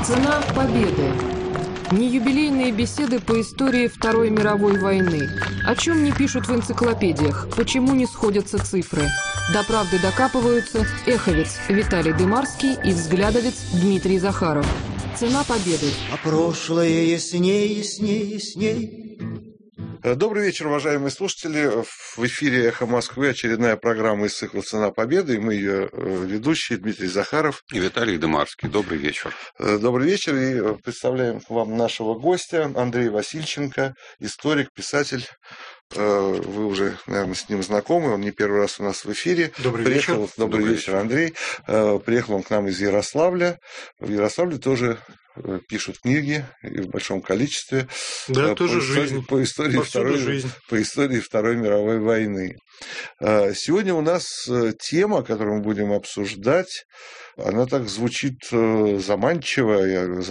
Цена победы. Неюбилейные беседы по истории Второй мировой войны. О чем не пишут в энциклопедиях, почему не сходятся цифры. До правды докапываются эховец Виталий Дымарский и взглядовец Дмитрий Захаров. Цена победы. А прошлое ясней, ясней, ясней. Добрый вечер, уважаемые слушатели. В эфире «Эхо Москвы» очередная программа из цикла «Цена победы». И мы ее ведущие Дмитрий Захаров и Виталий Дымарский. Добрый вечер. Добрый вечер. И представляем вам нашего гостя Андрей Васильченко, историк, писатель. Вы уже, наверное, с ним знакомы. Он не первый раз у нас в эфире. Добрый вечер. Добрый вечер, Андрей. Приехал он к нам из Ярославля. В Ярославле тоже пишут книги и в большом количестве. Да, тоже жизнь. По истории Второй мировой войны. Сегодня у нас тема, которую мы будем обсуждать, она так звучит заманчиво,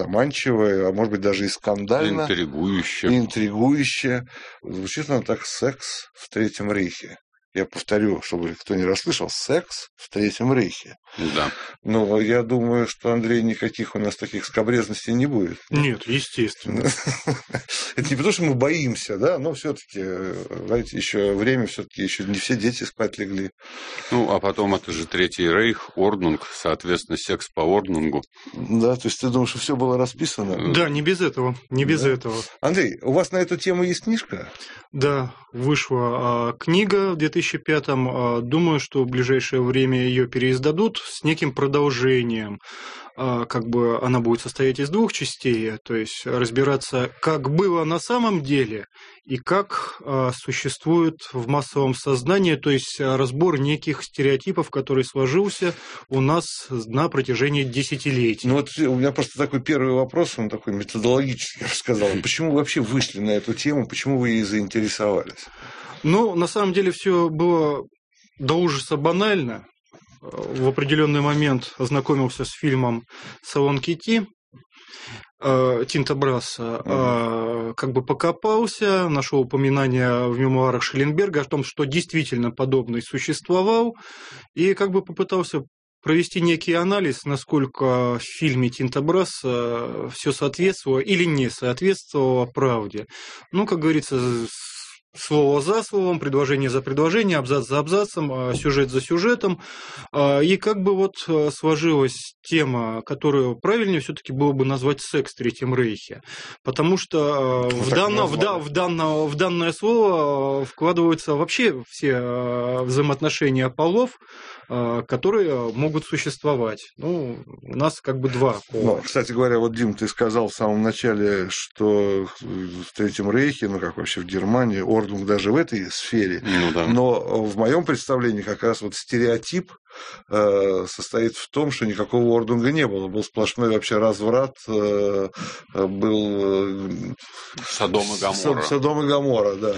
а может быть даже и скандально. Интригующе. Звучит она так: секс в Третьем рейхе. Я повторю, чтобы кто не расслышал: секс в Третьем рейхе. Да. Но я думаю, что, Андрей, никаких у нас таких скабрезностей не будет. Нет, естественно. Это не потому, что мы боимся, да, но все-таки, знаете, еще время, все-таки еще не все дети спать легли. Ну, а потом это же Третий рейх, Орднунг, соответственно, секс по Орднунгу. Да, то есть ты думаешь, что все было расписано? Да, не без этого, не без этого. Андрей, у вас на эту тему есть книжка? Да, вышла книга в 2005-м. Думаю, что в ближайшее время ее переиздадут с неким продолжением. Как бы она будет состоять из двух частей, то есть разбираться, как было на самом деле и как существует в массовом сознании, то есть разбор неких стереотипов, который сложился у нас на протяжении десятилетий. Ну вот у меня просто такой первый вопрос, он такой методологический, я бы сказал. Почему вы вообще вышли на эту тему, почему вы ей заинтересовались? Ну, на самом деле все было до ужаса банально. В определенный момент ознакомился с фильмом «Салон Кити» Тинто Брасса, как бы покопался, нашел упоминания в мемуарах Шелленберга о том, что действительно подобный существовал, и как бы попытался провести некий анализ, насколько в фильме Тинто Брасса все соответствовало или не соответствовало правде. Ну, как говорится, слово за словом, предложение за предложением, абзац за абзацем, сюжет за сюжетом. И как бы вот сложилась тема, которую правильнее все-таки было бы назвать «секс в Третьем рейхе». Потому что в данное слово вкладываются вообще все взаимоотношения полов, которые могут существовать. Ну, у нас как бы два пола. Ну, кстати говоря, вот, Дим, ты сказал в самом начале, что в Третьем рейхе, ну, как вообще в Германии, Орднунг даже в этой сфере. Ну, да. Но в моем представлении как раз вот стереотип состоит в том, что никакого Орднунга не было. Был сплошной вообще разврат, был Содом и Гоморра. Содом и Гоморра, да.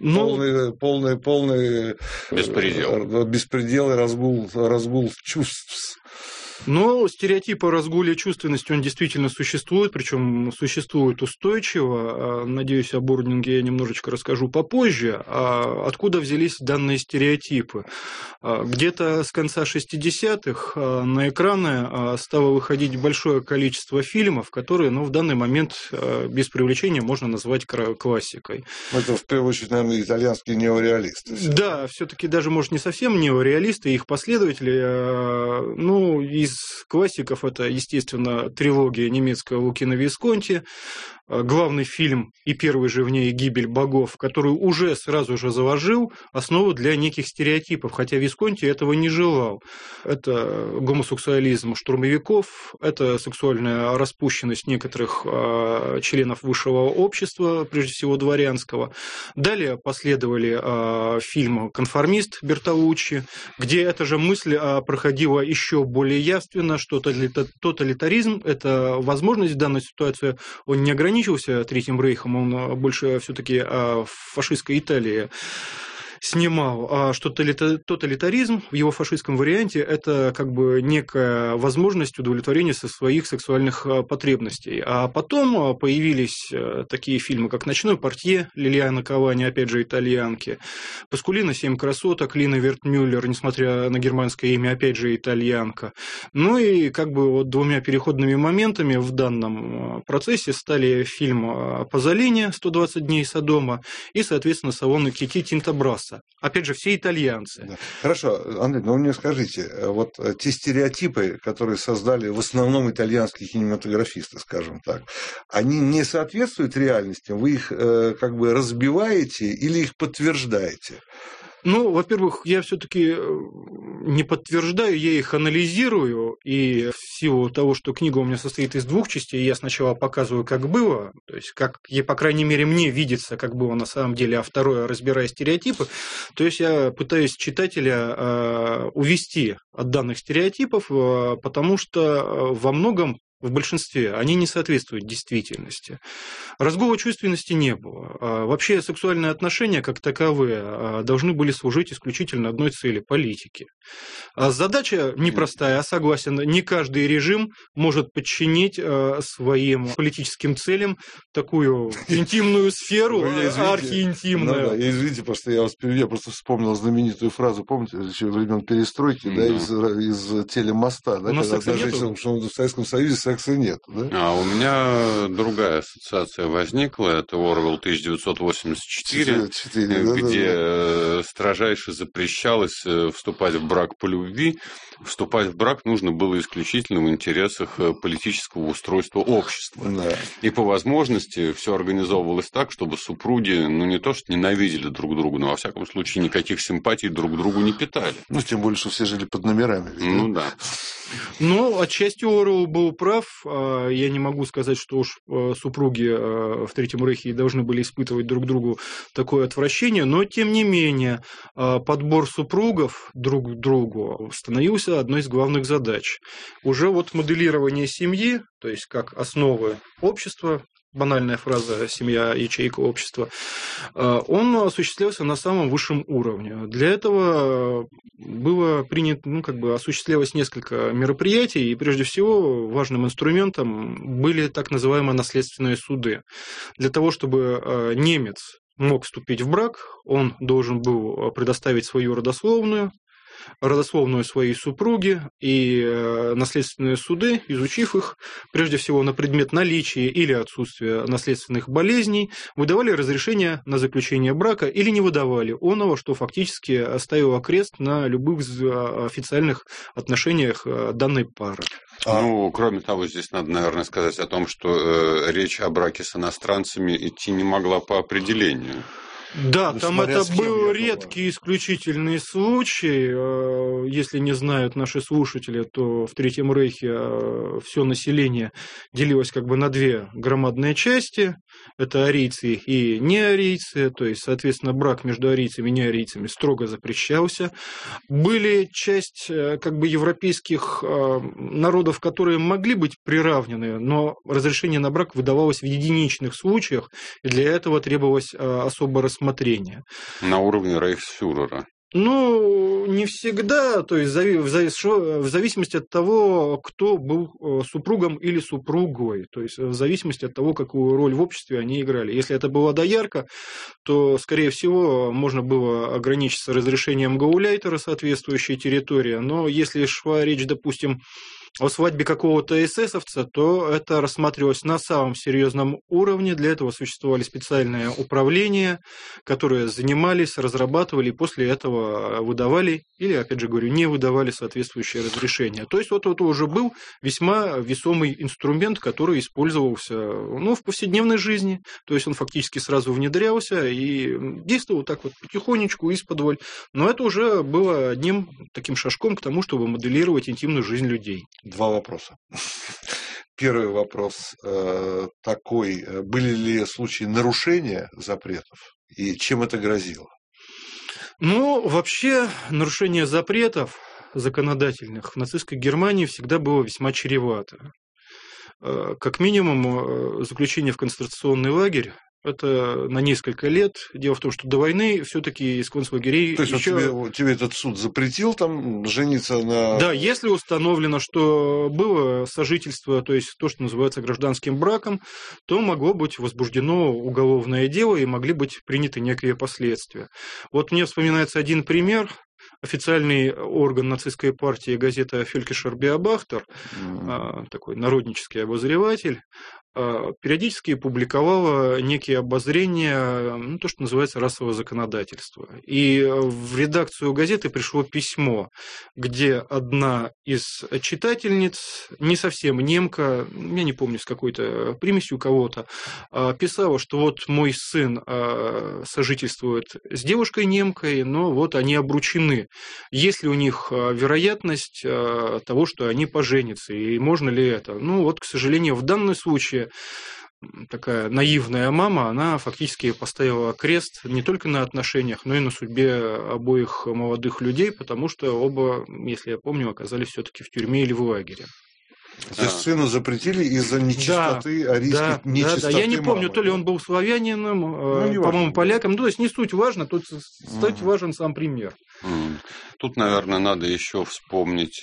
Полный беспредел и разгул чувств. Но стереотип о разгуле чувственности, он действительно существует, причем существует устойчиво. Надеюсь, об Орднунге я немножечко расскажу попозже. Откуда взялись данные стереотипы? Где-то с конца 60-х на экраны стало выходить большое количество фильмов, которые, в данный момент без привлечения можно назвать классикой. Это, в первую очередь, наверное, итальянские неореалисты. Да, все-таки даже, может, не совсем неореалисты, их последователи, из классиков это, естественно, трилогия немецкая Лукино Висконти, главный фильм и первый же в ней «Гибель богов», который уже сразу же заложил основу для неких стереотипов, хотя Висконти этого не желал. Это гомосексуализм штурмовиков, это сексуальная распущенность некоторых членов высшего общества, прежде всего дворянского. Далее последовали фильмы «Конформист» Бертолуччи, где эта же мысль проходила еще более явственно, что тоталитаризм – это возможность в данной ситуации, он не ограничивался Третьим рейхом, он больше все-таки о фашистской Италии снимал, что тоталитаризм в его фашистском варианте – это как бы некая возможность удовлетворения своих сексуальных потребностей. А потом появились такие фильмы, как «Ночной портье» Лилиана Кавани, опять же, итальянки, «Паскулина. 7 красоток» Лина Вертмюллер, несмотря на германское имя, опять же, итальянка. Ну и как бы вот двумя переходными моментами в данном процессе стали фильм «Пазолини. 120 дней Содома» и, соответственно, «Салон Кити» Тинто Брасса. Опять же, все итальянцы. Да. Хорошо, Андрей, но вы мне скажите, вот те стереотипы, которые создали в основном итальянские кинематографисты, скажем так, они не соответствуют реальности? Вы их как бы разбиваете или их подтверждаете? Ну, во-первых, я все-таки не подтверждаю, я их анализирую, и в силу того, что книга у меня состоит из 2 частей, я сначала показываю, как было, то есть, как, по крайней мере, мне видится, как было на самом деле, а второе, разбирая стереотипы, то есть, я пытаюсь читателя увести от данных стереотипов, потому что во многом, в большинстве, они не соответствуют действительности. Разгула чувственности не было. Вообще сексуальные отношения, как таковые, должны были служить исключительно одной цели – политике. Задача непростая, согласен, не каждый режим может подчинить своим политическим целям такую интимную сферу, архиинтимную. Ну, да, извините, просто я вас перебью, я просто вспомнил знаменитую фразу, помните, еще времен перестройки, да, из телемоста, да, когда даже в Советском Союзе секса нет. Да? А у меня другая ассоциация возникла, это Орвелл 1984, где строжайше запрещалось вступать в брак по любви. Вступать в брак нужно было исключительно в интересах политического устройства общества. Да. И по возможности все организовывалось так, чтобы супруги, ну не то что ненавидели друг друга, но во всяком случае никаких симпатий друг к другу не питали. Ну, тем более, что все жили под номерами. Ну да. Ну, отчасти Орвелл был прав. Я не могу сказать, что уж супруги в Третьем Рейхе должны были испытывать друг другу такое отвращение, но, тем не менее, подбор супругов друг к другу становился одной из главных задач. Уже вот моделирование семьи, то есть как основы общества, банальная фраза «семья – ячейка общества», он осуществлялся на самом высшем уровне. Для этого было принято, осуществлялось несколько мероприятий, и прежде всего важным инструментом были так называемые наследственные суды. Для того, чтобы немец мог вступить в брак, он должен был предоставить свою родословную своей супруги, и наследственные суды, изучив их, прежде всего на предмет наличия или отсутствия наследственных болезней, выдавали разрешение на заключение брака или не выдавали оного, что фактически ставило крест на любых официальных отношениях данной пары. Ну, кроме того, здесь надо, наверное, сказать о том, что речь о браке с иностранцами идти не могла по определению. Да, там это был редкий исключительный случай. Если не знают наши слушатели, то в Третьем Рейхе все население делилось как бы на 2 громадные части. Это арийцы и неарийцы, то есть, соответственно, брак между арийцами и неарийцами строго запрещался. Были часть как бы европейских народов, которые могли быть приравнены, но разрешение на брак выдавалось в единичных случаях, и для этого требовалось особое рассмотрение. На уровне рейхсфюрера. Ну, не всегда, то есть в зависимости от того, кто был супругом или супругой, то есть в зависимости от того, какую роль в обществе они играли. Если это была доярка, то, скорее всего, можно было ограничиться разрешением гауляйтера соответствующей территории, но если шла речь, допустим, о свадьбе какого-то эсэсовца, то это рассматривалось на самом серьезном уровне. Для этого существовали специальные управления, которые занимались, разрабатывали и после этого выдавали или, опять же говорю, не выдавали соответствующее разрешение. То есть вот это уже был весьма весомый инструмент, который использовался в повседневной жизни. То есть он фактически сразу внедрялся и действовал так вот потихонечку, исподволь. Но это уже было одним таким шажком к тому, чтобы моделировать интимную жизнь людей. 2 вопроса. Первый вопрос такой. Были ли случаи нарушения запретов и чем это грозило? Ну, вообще, нарушение запретов законодательных в нацистской Германии всегда было весьма чревато. Как минимум, заключение в концентрационный лагерь Это на несколько лет. Дело в том, что до войны все-таки из концлагерей... То есть еще... тебе этот суд запретил там жениться на... Да, если установлено, что было сожительство, то есть то, что называется гражданским браком, то могло быть возбуждено уголовное дело и могли быть приняты некие последствия. Вот мне вспоминается один пример. Официальный орган нацистской партии, газета «Фелькишер Биобахтер», такой народнический обозреватель, периодически публиковала некие обозрения, то, что называется расовое законодательство. И в редакцию газеты пришло письмо, где одна из читательниц, не совсем немка, я не помню, с какой-то примесью кого-то, писала, что вот мой сын сожительствует с девушкой-немкой, но вот они обручены. Есть ли у них вероятность того, что они поженятся, и можно ли это? Ну вот, к сожалению, в данном случае такая наивная мама, она фактически поставила крест не только на отношениях, но и на судьбе обоих молодых людей, потому что оба, если я помню, оказались все-таки в тюрьме или в лагере. То есть сына запретили из-за нечистоты, арийской нечистоты. Да. Я не помню, то ли он был славянином, по-моему, поляком. Ну, то есть не суть важно, тут суть важен сам пример. Тут, наверное, надо еще вспомнить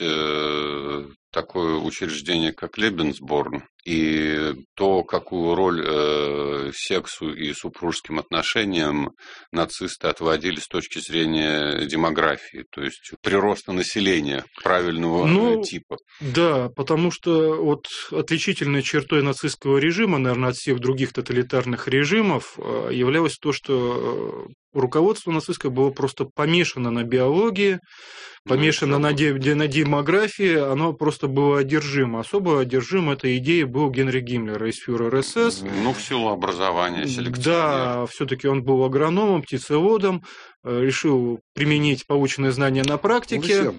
такое учреждение, как Лебенсборн, и то, какую роль сексу и супружеским отношениям нацисты отводили с точки зрения демографии, то есть прироста населения правильного типа. Да, потому что вот отличительной чертой нацистского режима, наверное, от всех других тоталитарных режимов являлось то, что руководство нацистское было просто помешано на биологии, помешано на демографии, оно просто было одержимо. Особо одержим этой идеей был Генрих Гиммлер из фюрер СС. Ну, в силу образования селекционера. Да, все-таки он был агрономом, птицеводом, решил применить полученные знания на практике.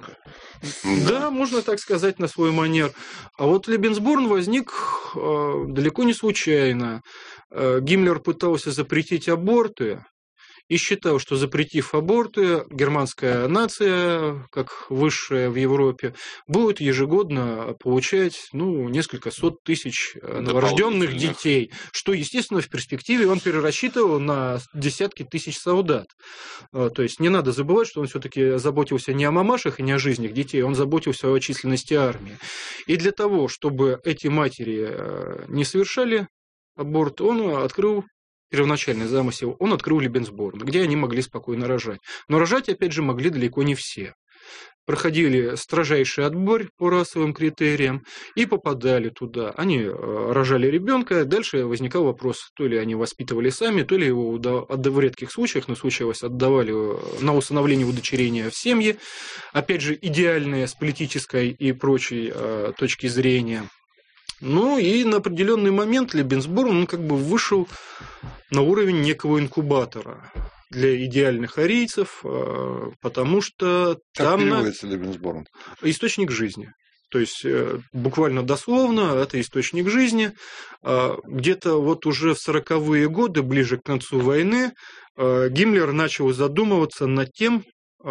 Да, можно так сказать, на свой манер. А вот Лебенсборн возник далеко не случайно. Гиммлер пытался запретить аборты, и считал, что запретив аборты, германская нация, как высшая в Европе, будет ежегодно получать несколько сот тысяч новорожденных детей, что, естественно, в перспективе он перерасчитывал на десятки тысяч солдат. То есть не надо забывать, что он все-таки заботился не о мамашах и не о жизнях детей, он заботился о численности армии. И для того, чтобы эти матери не совершали аборт, он открыл первоначальный замысел, он открыл Лебенсборн, где они могли спокойно рожать. Но рожать, опять же, могли далеко не все. Проходили строжайший отбор по расовым критериям и попадали туда. Они рожали ребенка, дальше возникал вопрос, то ли они воспитывали сами, то ли его в редких случаях, но случалось, отдавали на усыновление, удочерение в семьи. Опять же, идеальные с политической и прочей точки зрения. Ну и на определенный момент Лебенсборн вышел на уровень некого инкубатора для идеальных арийцев, потому что как переводится Лебенсборн? Источник жизни. То есть буквально дословно это источник жизни. Где-то вот уже в 40-е годы, ближе к концу войны, Гиммлер начал задумываться над тем,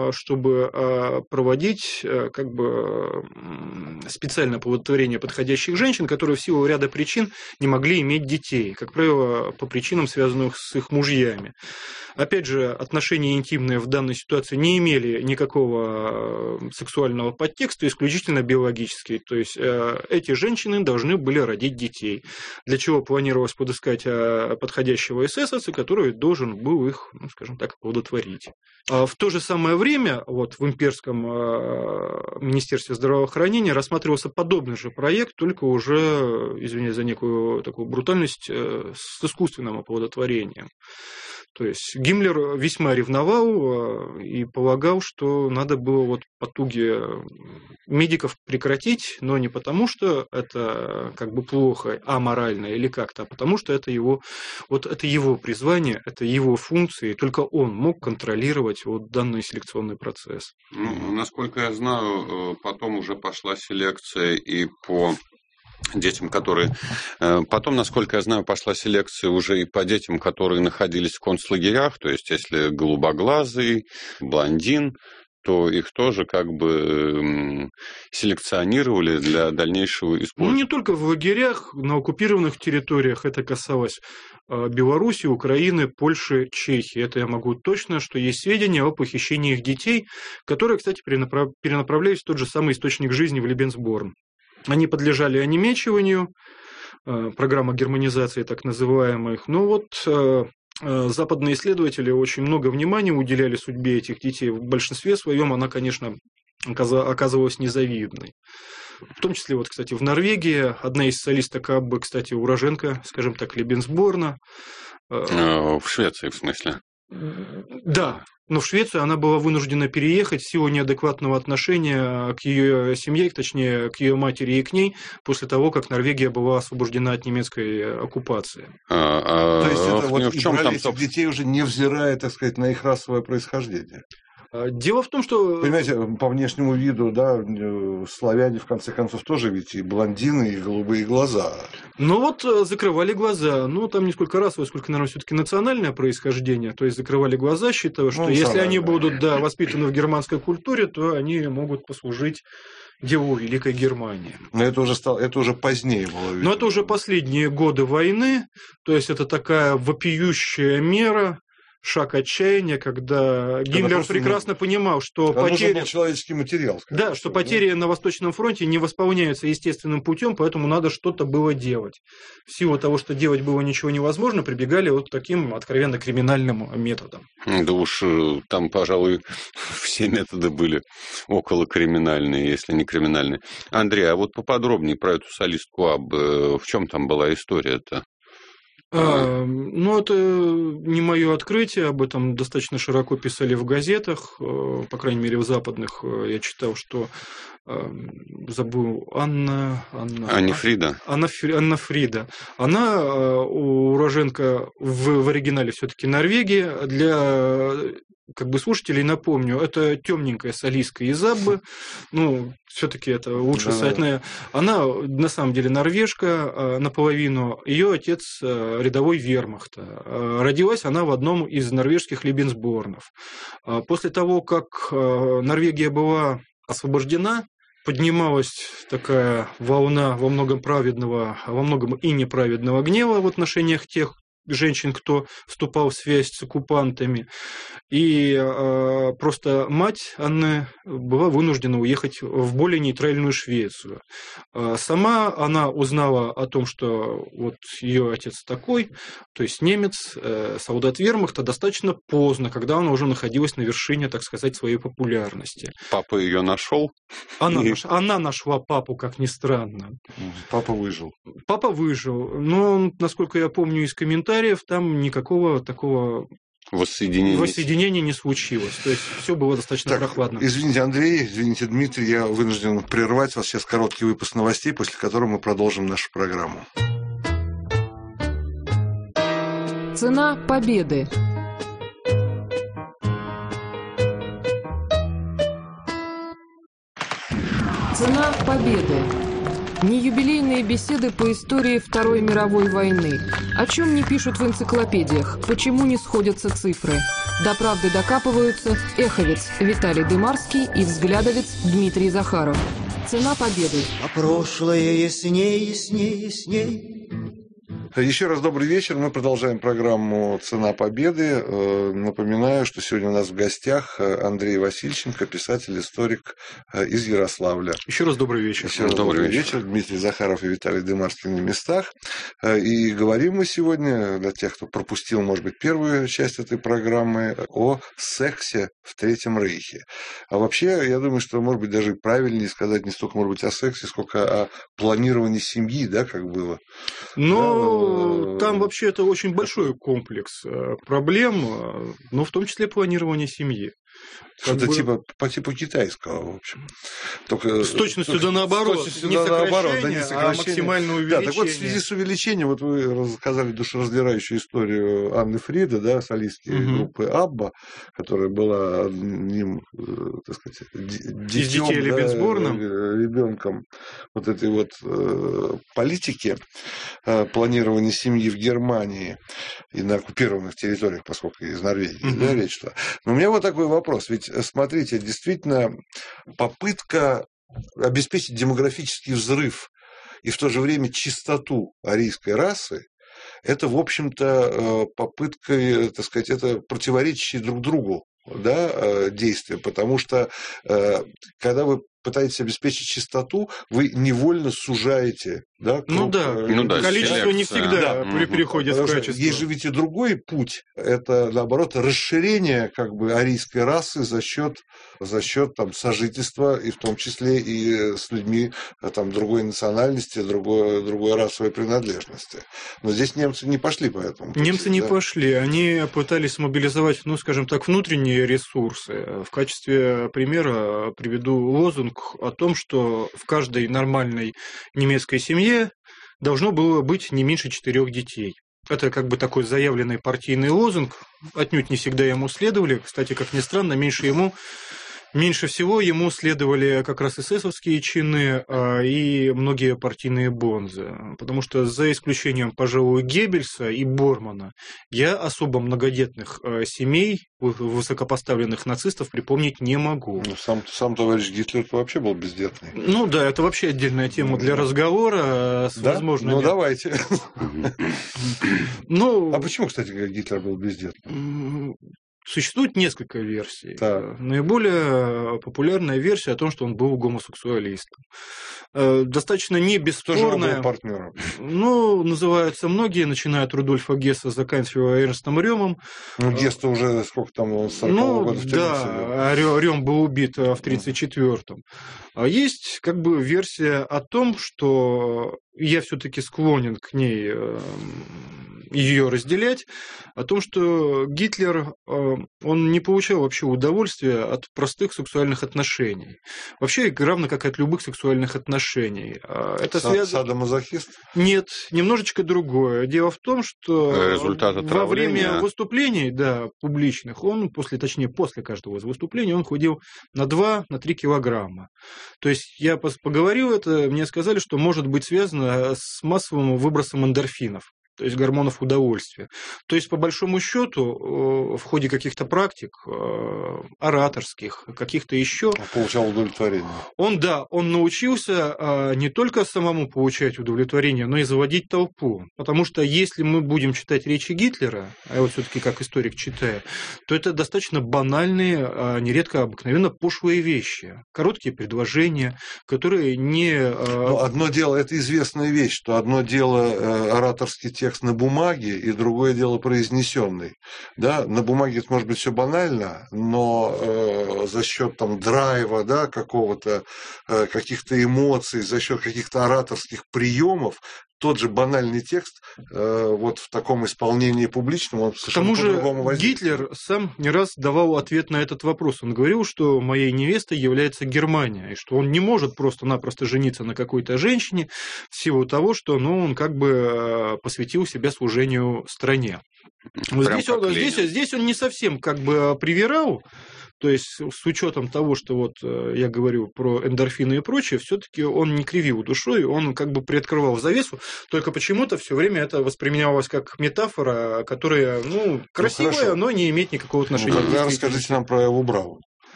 чтобы проводить специальное оплодотворение подходящих женщин, которые в силу ряда причин не могли иметь детей, как правило, по причинам, связанных с их мужьями. Опять же, отношения интимные в данной ситуации не имели никакого сексуального подтекста, исключительно биологические. То есть эти женщины должны были родить детей, для чего планировалось подыскать подходящего эсэсовца, который должен был их, оплодотворить. А в то же самое время в имперском министерстве здравоохранения рассматривался подобный же проект, только уже, извиняюсь за некую такую брутальность, с искусственным оплодотворением. То есть Гиммлер весьма ревновал и полагал, что надо было потуги медиков прекратить, но не потому, что это плохо, аморально или как-то, а потому что это его призвание, это его функции, и только он мог контролировать данный селекционный процесс. Насколько я знаю, потом уже пошла селекция и по детям, которые... Потом, насколько я знаю, пошла селекция уже и по детям, которые находились в концлагерях, то есть если голубоглазый, блондин, то их тоже как бы селекционировали для дальнейшего использования. Ну, не только в лагерях, на оккупированных территориях это касалось Беларуси, Украины, Польши, Чехии. Это я могу точно, что есть сведения о похищении их детей, которые, кстати, перенаправлялись в тот же самый источник жизни в Лебенсборн. Они подлежали онемечиванию, программа германизации так называемых. Но вот западные исследователи очень много внимания уделяли судьбе этих детей. В большинстве своем она, конечно, оказывалась незавидной. В том числе, вот, кстати, в Норвегии одна из солисток Аббы, кстати, уроженка, скажем так, Лебенсборна. В Швеции, в смысле? Да, но в Швецию она была вынуждена переехать в силу неадекватного отношения к ее семье, точнее, к ее матери и к ней, после того, как Норвегия была освобождена от немецкой оккупации. То есть это вот в чем брали там, этих детей уже невзирая, так сказать, на их расовое происхождение. Дело в том, что... Понимаете, по внешнему виду, да, славяне, в конце концов, тоже ведь и блондины, и голубые глаза. Ну вот закрывали глаза. Ну, там не сколько расовое, сколько, наверное, все-таки национальное происхождение. То есть закрывали глаза, считая, что если они будут воспитаны в германской культуре, то они могут послужить делу Великой Германии. Но это уже позднее было. Но это уже последние годы войны. То есть это такая вопиющая мера. Шаг отчаяния, когда Гиммлер прекрасно понимал, что потери... был человеческий материал. Да, что потери на Восточном фронте не восполняются естественным путем, поэтому надо что-то было делать. В силу того, что делать было ничего невозможно, прибегали вот таким откровенно криминальным методом. Да уж там, пожалуй, все методы были около криминальные, если не криминальные. Андрей, а вот поподробнее про эту солистку Аббы, в чем там была история-то? Ну, это не мое открытие, об этом достаточно широко писали в газетах, по крайней мере, в западных. Я читал, что забыл Анна Фрида. Анна Фрида. Она уроженка в оригинале все-таки Норвегии. Для слушателей напомню, это темненькая солистка из Аббы. Ну, все-таки это лучше сказать. Она на самом деле норвежка наполовину. Ее отец рядовой вермахта. Родилась она в одном из норвежских Лебенсборнов. После того, как Норвегия была освобождена, поднималась такая волна во многом праведного, а во многом и неправедного гнева в отношениях тех женщин, кто вступал в связь с оккупантами. И просто мать Анны была вынуждена уехать в более нейтральную Швецию. Сама она узнала о том, что вот ее отец такой, то есть немец, солдат вермахта, достаточно поздно, когда она уже находилась на вершине, так сказать, своей популярности. Папа ее нашел? Она нашла папу, как ни странно. Папа выжил. Папа выжил, но, насколько я помню из комментариев, там никакого такого воссоединения не случилось. То есть все было достаточно прохладно. Извините, Андрей, извините, Дмитрий, я вынужден прервать вас. Сейчас короткий выпуск новостей, после которого мы продолжим нашу программу. Цена победы. Цена победы. Не юбилейные беседы по истории Второй мировой войны. О чем не пишут в энциклопедиях, почему не сходятся цифры. До правды докапываются эховец Виталий Дымарский и взглядовец Дмитрий Захаров. Цена победы. А прошлое ясней, ясней, ясней. Еще раз добрый вечер. Мы продолжаем программу «Цена победы». Напоминаю, что сегодня у нас в гостях Андрей Васильченко, писатель, историк из Ярославля. Еще раз добрый вечер. Еще раз добрый вечер. Дмитрий Захаров и Виталий Дымарский на местах. И говорим мы сегодня, для тех, кто пропустил, может быть, первую часть этой программы, о сексе в Третьем Рейхе. А вообще, я думаю, что, может быть, даже правильнее сказать не столько, может быть, о сексе, сколько о планировании семьи, да, как было. Но там вообще это очень большой комплекс проблем, но в том числе планирование семьи. Что-то по типу китайского, в общем. С точностью да наоборот. Не сокращение, а максимальное увеличение. Да, так вот, в связи с увеличением, вот вы рассказали душераздирающую историю Анны Фрида, да, солистки группы Абба, которая была одним, так сказать, детем, детей Лебенсборна, ребенком вот этой вот политики. планирования семьи в Германии и на оккупированных территориях, поскольку из Норвегии, да, речь шла. Но у меня вот такой вопрос. Ведь, смотрите, действительно, попытка обеспечить демографический взрыв и в то же время чистоту арийской расы, это, в общем-то, попытка, так сказать, это противоречащие друг другу, да, действия, потому что когда вы пытаетесь обеспечить чистоту, вы невольно сужаете, да, круг, количество не всегда при переходе в качество. Есть же ведь и другой путь, это, наоборот, расширение как бы арийской расы за счет там, сожительства, и в том числе и с людьми там, другой национальности, другой расовой принадлежности. Но здесь немцы не пошли по этому пути. Немцы не пошли, они пытались мобилизовать, скажем так, внутренние ресурсы. В качестве примера приведу лозунг о том, что в каждой нормальной немецкой семье должно было быть не меньше 4 детей. Это как бы такой заявленный партийный лозунг, отнюдь не всегда ему следовали. Кстати, как ни странно, меньше всего ему следовали как раз эсэсовские чины и многие партийные бонзы. Потому что за исключением, пожалуй, Геббельса и Бормана, я особо многодетных семей высокопоставленных нацистов припомнить не могу. Сам товарищ Гитлер вообще был бездетный. Да, это вообще отдельная тема для разговора. Возможно. Давайте. А почему, кстати, Гитлер был бездетным? Существует несколько версий. Так. Наиболее популярная версия о том, что он был гомосексуалистом. Достаточно не бесспорная. Тоже партнером. Называются многие, начиная от Рудольфа Гесса, заканчивая Эрнстом Рёмом. Гесс-то уже сколько там, 40-го года в тюрьме сидел. Да, Рём был убит в 1934-м. А есть как бы версия о том, что я все-таки склонен к ней ее разделять, о том, что Гитлер, он не получал вообще удовольствия от простых сексуальных отношений. Вообще, равно как и от любых сексуальных отношений. Это Садомазохист? Нет, немножечко другое. Дело в том, что во время выступлений, публичных, он после каждого из выступлений он худел на 2-3 килограмма. То есть я поговорил это, мне сказали, что может быть связано с массовым выбросом эндорфинов, то есть гормонов удовольствия. То есть, по большому счету, в ходе каких-то практик, ораторских, каких-то еще... Получал удовлетворение. Он научился не только самому получать удовлетворение, но и заводить толпу. Потому что если мы будем читать речи Гитлера, а я вот все-таки как историк читаю, то это достаточно банальные, нередко обыкновенно пошлые вещи. Короткие предложения, которые не... одно дело, это известная вещь, что одно дело ораторский текст на бумаге, и другое дело произнесенный. Да? На бумаге это может быть все банально, но за счет там драйва, какого-то, каких-то эмоций, за счет каких-то ораторских приемов, тот же банальный текст вот в таком исполнении публичном, он совершенно по-другому воздействует. Гитлер сам не раз давал ответ на этот вопрос. Он говорил, что моей невестой является Германия, и что он не может просто-напросто жениться на какой-то женщине в силу того, что он как бы посвятил себя служению стране. Здесь он не совсем как бы привирал. То есть, с учетом того, что вот я говорю про эндорфины и прочее, все-таки он не кривил душой, он как бы приоткрывал завесу, только почему-то все время это воспринималось как метафора, которая, красивая, но не имеет никакого отношения. Тогда расскажите нам про Эву Браун.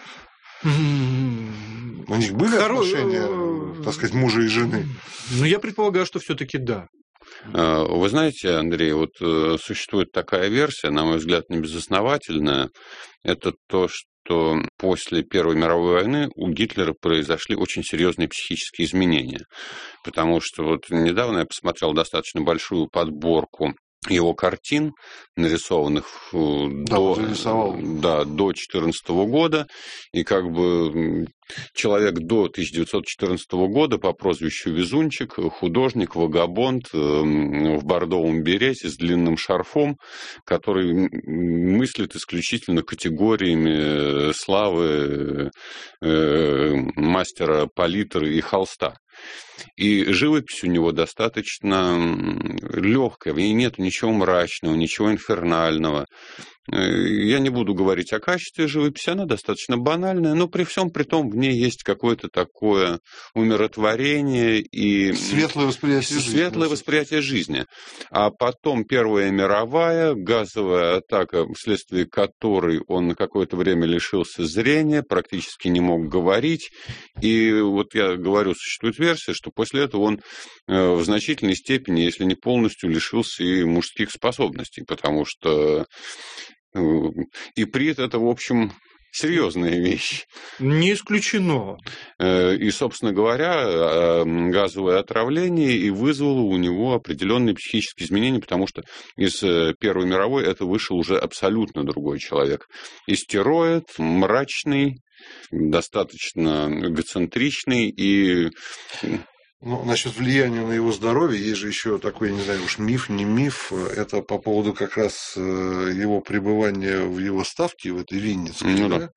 У них были отношения, так сказать, мужа и жены? Я предполагаю, что все-таки да. Вы знаете, Андрей, вот существует такая версия, на мой взгляд, небезосновательная. Это то, что после Первой мировой войны у Гитлера произошли очень серьезные психические изменения. Потому что вот недавно я посмотрел достаточно большую подборку его картин, нарисованных до 2014 года, и как бы человек до 1914 года по прозвищу Везунчик, художник, вагабонд в бордовом берете с длинным шарфом, который мыслит исключительно категориями славы мастера палитры и холста. И живопись у него достаточно легкая, в ней нет ничего мрачного, ничего инфернального. Я не буду говорить о качестве живописи, она достаточно банальная, но при всем при том в ней есть какое-то такое умиротворение и светлое восприятие жизни. А потом Первая мировая, газовая атака, вследствие которой он на какое-то время лишился зрения, практически не мог говорить. И вот я говорю, существует версия, что после этого он в значительной степени, если не полностью, лишился и мужских способностей, потому что иприт – это, в общем, серьезная вещь. Не исключено. И, собственно говоря, газовое отравление и вызвало у него определенные психические изменения, потому что из Первой мировой это вышел уже абсолютно другой человек. Истероид, мрачный, достаточно эгоцентричный и... Ну, насчет влияния на его здоровье, есть же еще такой, не знаю, уж миф, не миф, это по поводу как раз его пребывания в его ставке, в этой Винницкой, да?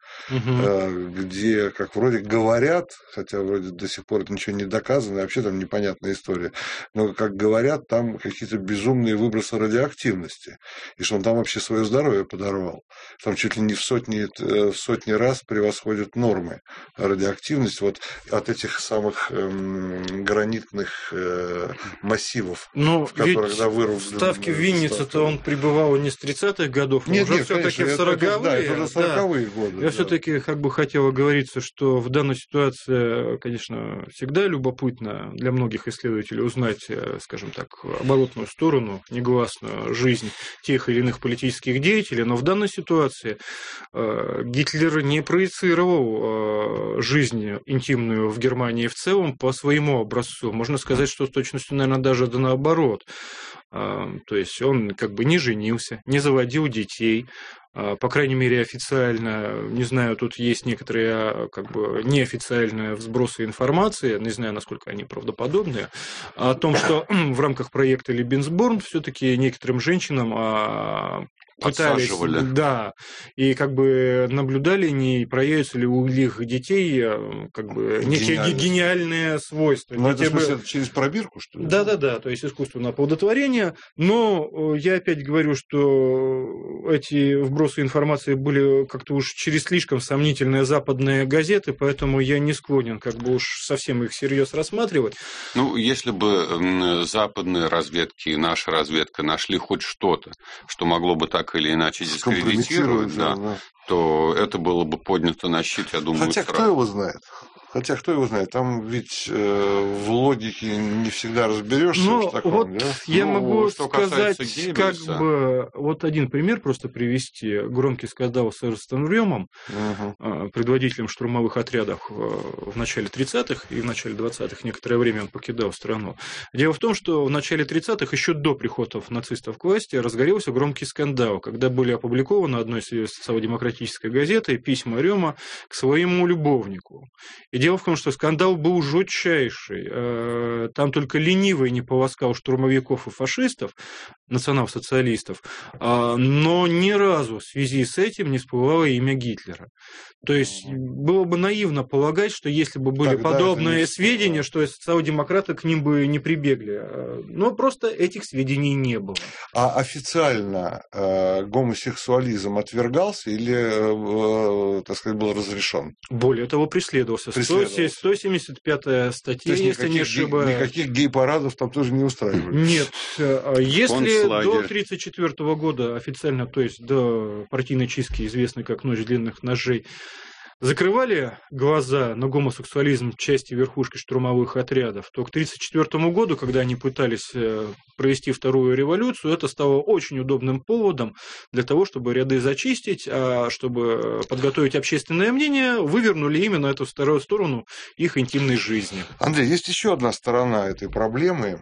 Где, как вроде говорят, хотя вроде до сих пор это ничего не доказано, вообще там непонятная история, но, как говорят, там какие-то безумные выбросы радиоактивности, и что он там вообще свое здоровье подорвал. Там чуть ли не в сотни раз превосходят нормы радиоактивности вот от этих самых гранитных массивов, в которых вырублены. Ставки в Виннице-то он пребывал не с 30-х годов, а уже все-таки в 40-е. Да, это уже 40-е годы. Я все-таки как бы хотел оговориться, что в данной ситуации, конечно, всегда любопытно для многих исследователей узнать, скажем так, оборотную сторону, негласную жизнь тех или иных политических деятелей, но в данной ситуации Гитлер не проецировал жизнь интимную в Германии в целом по своему образцу. Можно сказать, что с точностью, наверное, даже да наоборот. То есть он как бы не женился, не заводил детей, по крайней мере, официально, не знаю, тут есть некоторые как бы неофициальные взбросы информации, не знаю, насколько они правдоподобные, о том, что в рамках проекта Лебенсборн все-таки некоторым женщинам пытались, да, и как бы наблюдали, не проявятся ли у их детей как бы некие гениальные свойства. Ну, это, в смысле, это через пробирку, что ли? Да, то есть искусственное оплодотворение, но я опять говорю, что эти вбросы информации были как-то уж через слишком сомнительные западные газеты, поэтому я не склонен как бы уж совсем их всерьез рассматривать. Ну, если бы западные разведки и наша разведка нашли хоть что-то, что могло бы так или иначе дискредитировать, то это было бы поднято на щит, я думаю, Хотя кто его знает? Там ведь в логике не всегда разберешься. Ну, вот да? Я могу сказать, как бы, вот один пример просто привести. Громкий скандал с Эрнстом Рёмом, предводителем штурмовых отрядов в начале 30-х и в начале 20-х. Некоторое время он покидал страну. Дело в том, что в начале 30-х, еще до приходов нацистов к власти, разгорелся громкий скандал, когда были опубликованы одной социал-демократической газетой письма Рёма к своему любовнику. И дело в том, что скандал был жутчайший. Там только ленивый не полоскал штурмовиков и фашистов, национал-социалистов, но ни разу в связи с этим не всплывало имя Гитлера. То есть было бы наивно полагать, что если бы были подобные сведения, что социал-демократы к ним бы не прибегли. Но просто этих сведений не было. А официально гомосексуализм отвергался или, так сказать, был разрешен? Более того, преследовался. 175-я статья, если не ошибаюсь. Никаких гей-парадов там тоже не устраивали? Нет. Если до 1934 года официально, то есть до партийной чистки, известной как «Ночь длинных ножей», закрывали глаза на гомосексуализм части верхушки штурмовых отрядов, то к 1934 году, когда они пытались провести вторую революцию, это стало очень удобным поводом для того, чтобы ряды зачистить, а чтобы подготовить общественное мнение, вывернули именно эту вторую сторону их интимной жизни. Андрей, есть еще одна сторона этой проблемы.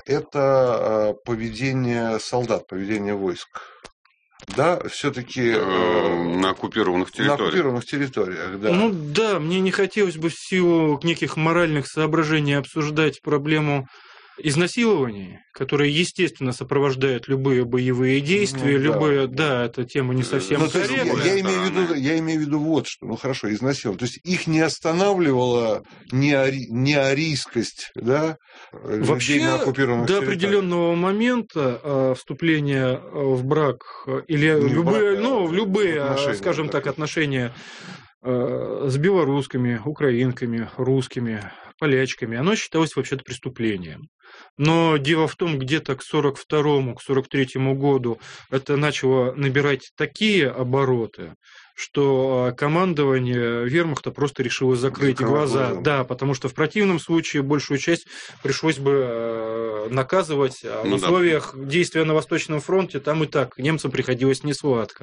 Это поведение солдат, поведение войск. Да, все-таки на оккупированных территориях. На оккупированных территориях, да. Ну да, мне не хотелось бы в силу неких моральных соображений обсуждать проблему изнасилований, которые, естественно, сопровождают любые боевые действия, любые, эта тема не совсем корректная. Я имею в виду вот что, хорошо, изнасилование. То есть их не останавливала неарийскость, да, вообще, на оккупированных до определенного момента вступление в брак или любые, скажем так, отношения с белорусскими, украинками, русскими, полячками, оно считалось вообще-то преступлением. Но дело в том, где-то к 1942-му, к 1943 году это начало набирать такие обороты, что командование вермахта просто решило закрыть глаза. Да, потому что в противном случае большую часть пришлось бы наказывать, а в условиях действия на Восточном фронте там и так немцам приходилось несладко.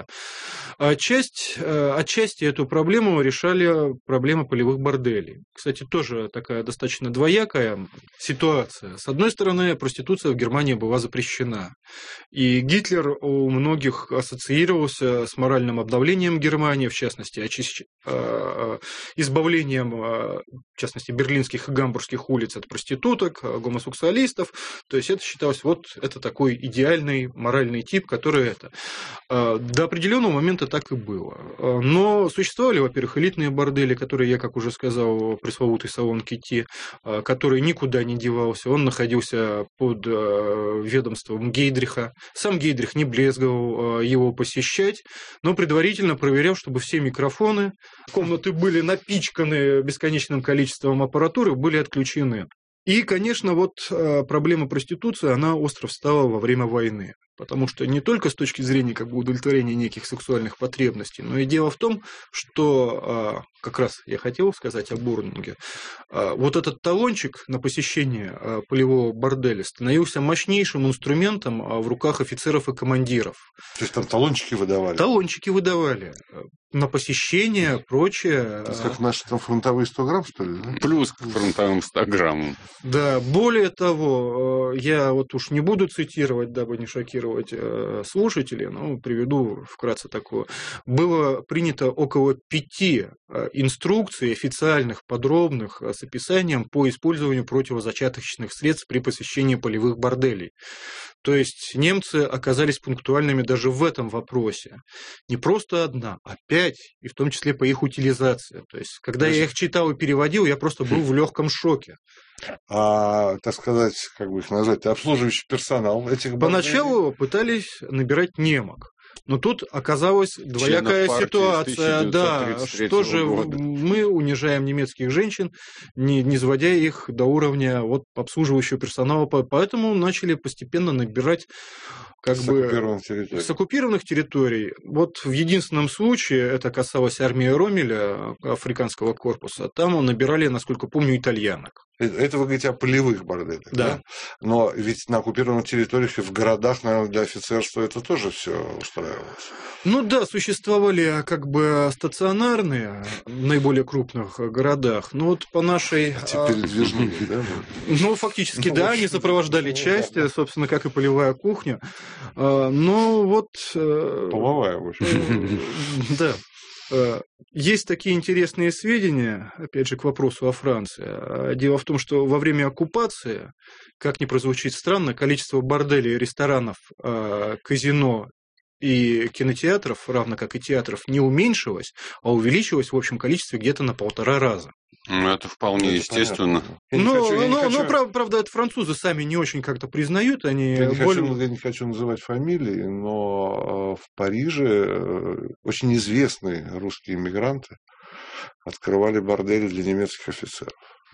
Отчасти эту проблему решали проблемы полевых борделей. Кстати, тоже такая достаточно двоякая ситуация. С одной стороны, проституция в Германии была запрещена. И Гитлер у многих ассоциировался с моральным обновлением Германии, в частности, избавлением, в частности, берлинских и гамбургских улиц от проституток, гомосексуалистов. То есть это считалось, это такой идеальный моральный тип, который это. До определенного момента так и было. Но существовали, во-первых, элитные бордели, которые, я, как уже сказал, пресловутый салон Кити, который никуда не девался. Он находился под ведомством Гейдриха. Сам Гейдрих не брезговал его посещать, но предварительно проверял, чтобы все микрофоны, комнаты были напичканы бесконечным количеством аппаратуры, были отключены. И, конечно, проблема проституции, она остро встала во время войны. Потому что не только с точки зрения удовлетворения неких сексуальных потребностей, но и дело в том, что, как раз я хотел сказать о Бурнинге, этот талончик на посещение полевого борделя становился мощнейшим инструментом в руках офицеров и командиров. То есть там талончики выдавали? Талончики выдавали. На посещение, прочее. То есть как наши там фронтовые 100 грамм, что ли? Да? Плюс к фронтовым 100 граммам. Да, более того, я уж не буду цитировать, дабы не шокировать слушателей, но приведу вкратце такое. Было принято около 5 инструкций официальных, подробных, с описанием по использованию противозачаточных средств при посещении полевых борделей. То есть немцы оказались пунктуальными даже в этом вопросе. Не просто одна, а 5, и в том числе по их утилизации. То есть, когда я их читал и переводил, я просто был в легком шоке. Так сказать, как бы их назвать, обслуживающий персонал этих борделей? Поначалу пытались набирать немок. Но тут оказалась двоякая ситуация, да, что же мы унижаем немецких женщин, не низводя их до уровня обслуживающего персонала, поэтому начали постепенно набирать с оккупированных территорий. В единственном случае, это касалось армии Роммеля, африканского корпуса, там набирали, насколько помню, итальянок. Это вы говорите о полевых борделях, да? Но ведь на оккупированных территориях и в городах, наверное, для офицерства это тоже все устраивалось. Существовали стационарные в наиболее крупных городах, но по нашей... Теперь движные, да? Фактически, да, они сопровождали части, собственно, как и полевая кухня. Но половая, в общем. Да. Есть такие интересные сведения, опять же, к вопросу о Франции. Дело в том, что во время оккупации, как ни прозвучит странно, количество борделей, ресторанов, казино и кинотеатров, равно как и театров, не уменьшилось, а увеличилось в общем количестве где-то на 1,5 раза. Это вполне естественно. Правда, это французы сами не очень как-то признают. Я не хочу называть фамилии, но в Париже очень известные русские иммигранты открывали бордели для немецких офицеров.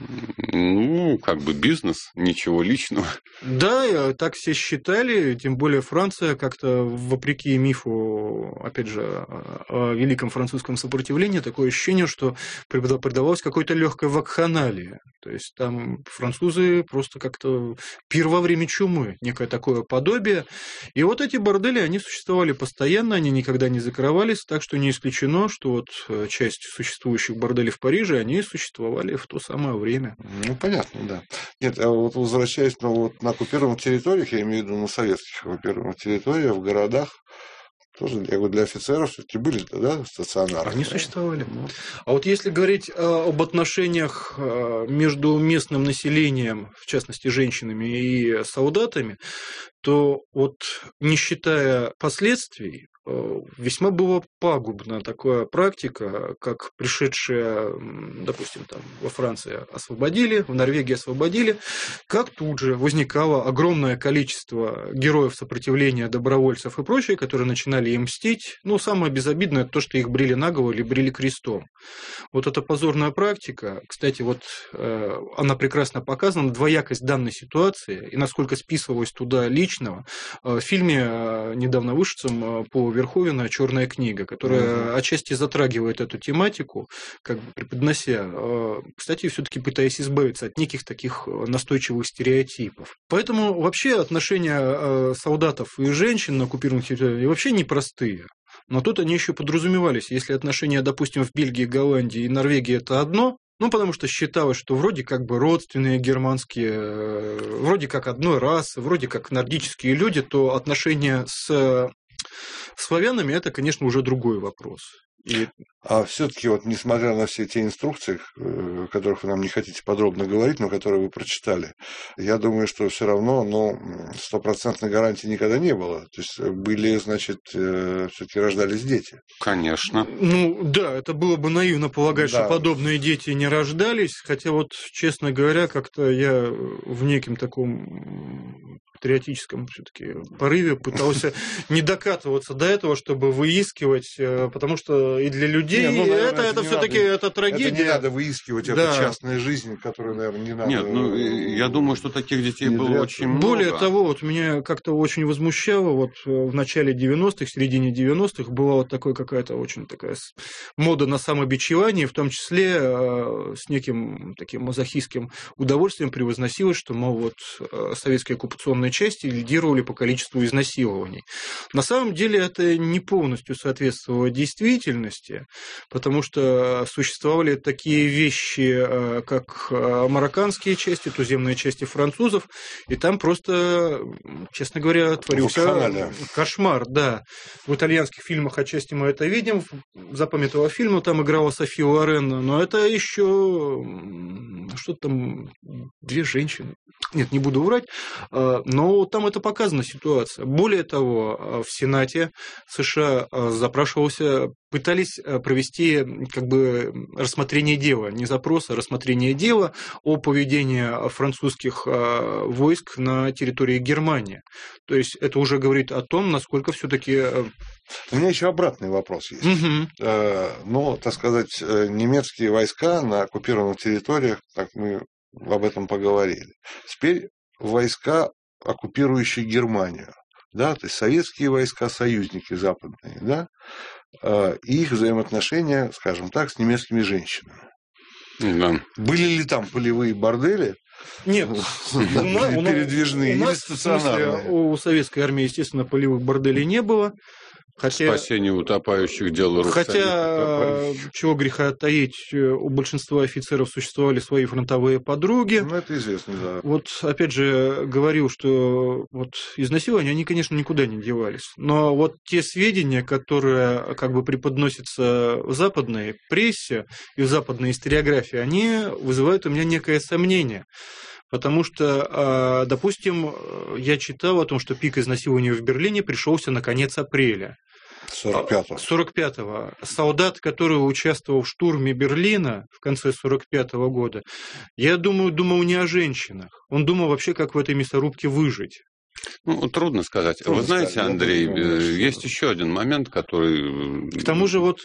Бизнес, ничего личного. Да, так все считали, тем более Франция как-то, вопреки мифу, опять же, о великом французском сопротивлении, такое ощущение, что придавалось какой-то легкой вакханалии. То есть там французы просто как-то пир во время чумы, некое такое подобие. И эти бордели, они существовали постоянно, они никогда не закрывались, так что не исключено, что часть существующих борделей в Париже, они существовали в то самое время. Понятно, да. Нет, возвращаясь на оккупированных территориях, я имею в виду на советских оккупированных территориях, в городах, Тоже, я говорю, для офицеров все-таки были, да, стационары. Они существовали. А вот если говорить об отношениях между местным населением, в частности, женщинами и солдатами, то вот, не считая последствий, весьма была пагубна такая практика, как пришедшие, допустим, там, во Франции освободили, в Норвегии освободили, как тут же возникало огромное количество героев сопротивления, добровольцев и прочее, которые начинали им мстить. Ну, самое безобидное то, что их брили наголо или брили крестом. Вот эта позорная практика, кстати, вот она прекрасно показана, двоякость данной ситуации и насколько списывалось туда личного. В фильме, недавно вышедшем по Верховена «Черная книга», которая отчасти затрагивает эту тематику, как бы преподнося, кстати, все-таки пытаясь избавиться от неких таких настойчивых стереотипов. Поэтому вообще отношения солдатов и женщин на оккупированных территориях вообще непростые. Но тут они еще подразумевались. Если отношения, допустим, в Бельгии, Голландии и Норвегии это одно, ну, потому что считалось, что вроде как бы родственные германские, вроде как одной расы, вроде как нордические люди, то отношения с славянами – это, конечно, уже другой вопрос. А все-таки, вот, несмотря на все те инструкции, о которых вы нам не хотите подробно говорить, но которые вы прочитали, я думаю, что все равно стопроцентной гарантии никогда не было. То есть были, значит, все-таки рождались дети. Конечно. Ну да, это было бы наивно полагать, что подобные дети не рождались, хотя вот, честно говоря, как-то я в неким таком патриотическом все-таки порыве пытался не докатываться до этого, чтобы выискивать, потому что и для людей это все-таки это трагедия. Это не надо выискивать, это частная жизнь, которую, наверное, не надо. Нет, я думаю, что таких детей было очень много. Более того, вот меня как-то очень возмущало, вот в начале 90-х, в середине 90-х была вот такая какая-то очень такая мода на самобичевание, в том числе с неким таким мазохистским удовольствием превозносилось, что, мол, вот советские оккупационные части лидировали по количеству изнасилований. На самом деле это не полностью соответствовало действительности, потому что существовали такие вещи, как марокканские части, туземные части французов, и там просто, честно говоря, творился кошмар. Да. В итальянских фильмах отчасти мы это видим. Запамятовала фильм, там играла София Лорен, но это еще что-то там, две женщины. Нет, не буду врать, но там это показана ситуация. Более того, в Сенате США пытались провести как бы рассмотрение дела, не запроса, а рассмотрение дела о поведении французских войск на территории Германии. То есть это уже говорит о том, насколько все-таки... У меня еще обратный вопрос есть. Но, так сказать, немецкие войска на оккупированных территориях, так мы об этом поговорили. Теперь войска, оккупирующие Германию, да, то есть советские войска, союзники западные, да, и их взаимоотношения, скажем так, с немецкими женщинами. Да. Были ли там полевые бордели? Нет, передвижные или стационарные? У советской армии, естественно, полевых борделей не было. Спасение утопающих дело рук. Хотя, чего греха таить, у большинства офицеров существовали свои фронтовые подруги. Ну, это известно, да. Вот, опять же, говорил, что вот изнасилования, они, конечно, никуда не девались. Но вот те сведения, которые как бы преподносятся в западной прессе и в западной историографии, они вызывают у меня некое сомнение. Потому что, допустим, я читал о том, что пик изнасилования в Берлине пришелся на конец апреля. 45-го. Солдат, который участвовал в штурме Берлина в конце 45-го года, я думал не о женщинах. Он думал вообще, как в этой мясорубке выжить. Ну, трудно сказать. Вы знаете, Андрей, есть еще один момент, который... К тому же, вот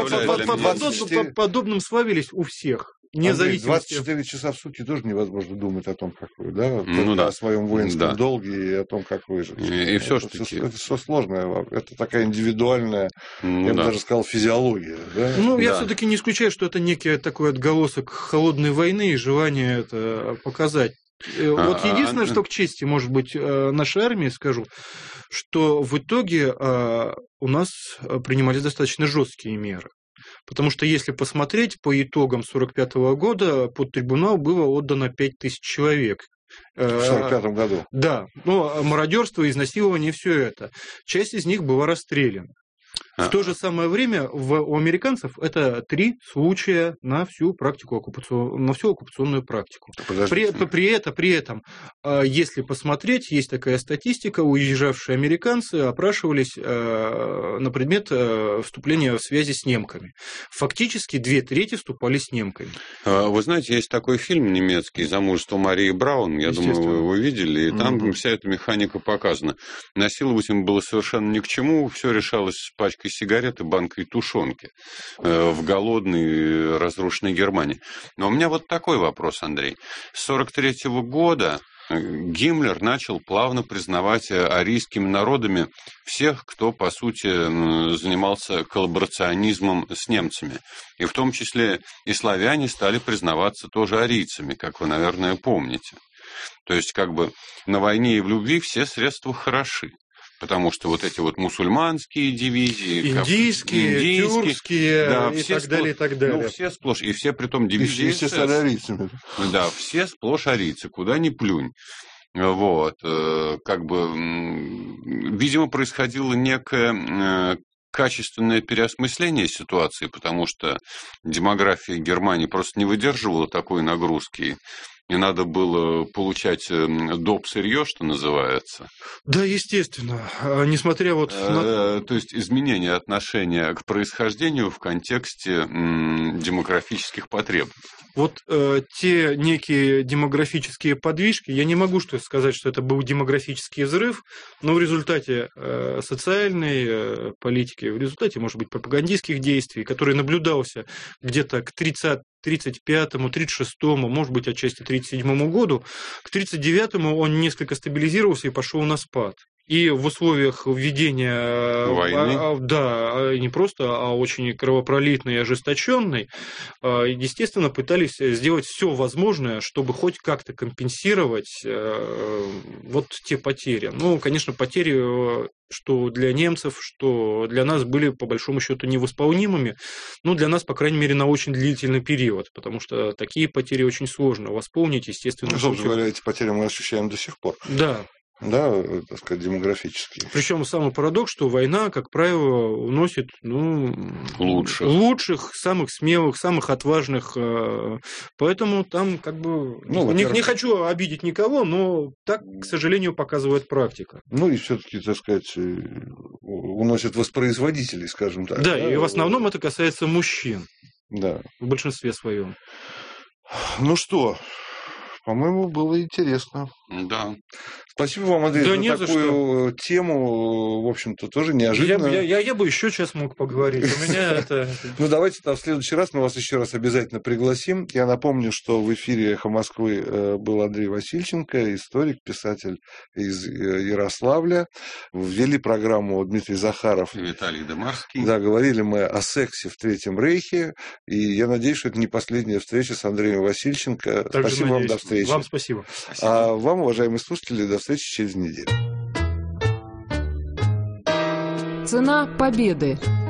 подобным славились у всех. Андрей, 24 часа в сутки тоже невозможно думать о том, как вы, да, о своем воинском долге и о том, как выжить. И все ж таки. Это все сложное, это такая индивидуальная, я бы даже сказал, физиология. Да? Ну, я все-таки не исключаю, что это некий такой отголосок холодной войны и желание это показать. Вот единственное, что к чести, может быть, нашей армии скажу, что в итоге у нас принимались достаточно жесткие меры. Потому что если посмотреть по итогам 1945 года, под трибунал было отдано 5000 человек. В 1945 году? Да. Ну, мародерство, изнасилование, все это. Часть из них была расстреляна. В то же самое время у американцев это 3 случая на всю практику на всю оккупационную практику. При этом, если посмотреть, есть такая статистика, уезжавшие американцы опрашивались на предмет вступления в связи с немками. Фактически 2/3 вступали с немками. Вы знаете, есть такой фильм немецкий «Замужество Марии Браун», я думаю, вы его видели, и там вся эта механика показана. Насиловать им было совершенно ни к чему, все решалось с пачкой сигарет и банкой тушенки в голодной, разрушенной Германии. Но у меня вот такой вопрос, Андрей. С 1943 года Гиммлер начал плавно признавать арийскими народами всех, кто, по сути, занимался коллаборационизмом с немцами. И в том числе и славяне стали признаваться тоже арийцами, как вы, наверное, помните. То есть, как бы на войне и в любви все средства хороши. Потому что вот эти вот мусульманские дивизии, индийские, тюркские, да, и так далее, и так далее. Ну, все сплошь, и все при том дивизии. И все с арийцами. Да, все сплошь арийцы, куда ни плюнь. Вот, как бы, видимо, происходило некое качественное переосмысление ситуации, потому что демография Германии просто не выдерживала такой нагрузки. И надо было получать доп. Сырье, что называется. Да, естественно. Несмотря вот на... То есть изменение отношения к происхождению в контексте демографических потребностей. Вот те некие демографические подвижки, я не могу сказать, что это был демографический взрыв, но в результате социальной политики, в результате, может быть, пропагандистских действий, который наблюдался где-то к 35-му, 36-му, может быть, отчасти 37-му году, к 39-му он несколько стабилизировался и пошел на спад. И в условиях введения войны, да, не просто, а очень кровопролитной и ожесточенной, естественно, пытались сделать все возможное, чтобы хоть как-то компенсировать вот те потери. Ну, конечно, потери, что для немцев, что для нас были, по большому счету, невосполнимыми, но для нас, по крайней мере, на очень длительный период, потому что такие потери очень сложно восполнить, естественно. Собственно говоря, эти потери мы ощущаем до сих пор. Да. Да, так сказать, демографические. Причем самый парадокс, что война, как правило, уносит лучших, самых смелых, самых отважных. Поэтому там как бы... не хочу обидеть никого, но так, к сожалению, показывает практика. Ну и все-таки, так сказать, уносит воспроизводителей, скажем так. Да, и в основном это касается мужчин. Да. В большинстве своем. Ну что, по-моему, было интересно. Да. Спасибо вам, Андрей, за такую тему, в общем-то, тоже неожиданно. Я бы еще час мог поговорить. У меня это... Ну, давайте в следующий раз мы вас еще раз обязательно пригласим. Я напомню, что в эфире «Эхо Москвы» был Андрей Васильченко, историк, писатель из Ярославля. Ввели программу Дмитрий Захаров. И Виталий Демарский. Да, говорили мы о сексе в Третьем Рейхе. И я надеюсь, что это не последняя встреча с Андреем Васильченко. Спасибо вам, до встречи. Вам спасибо. А вам, уважаемые слушатели, до встречи через неделю. Цена победы.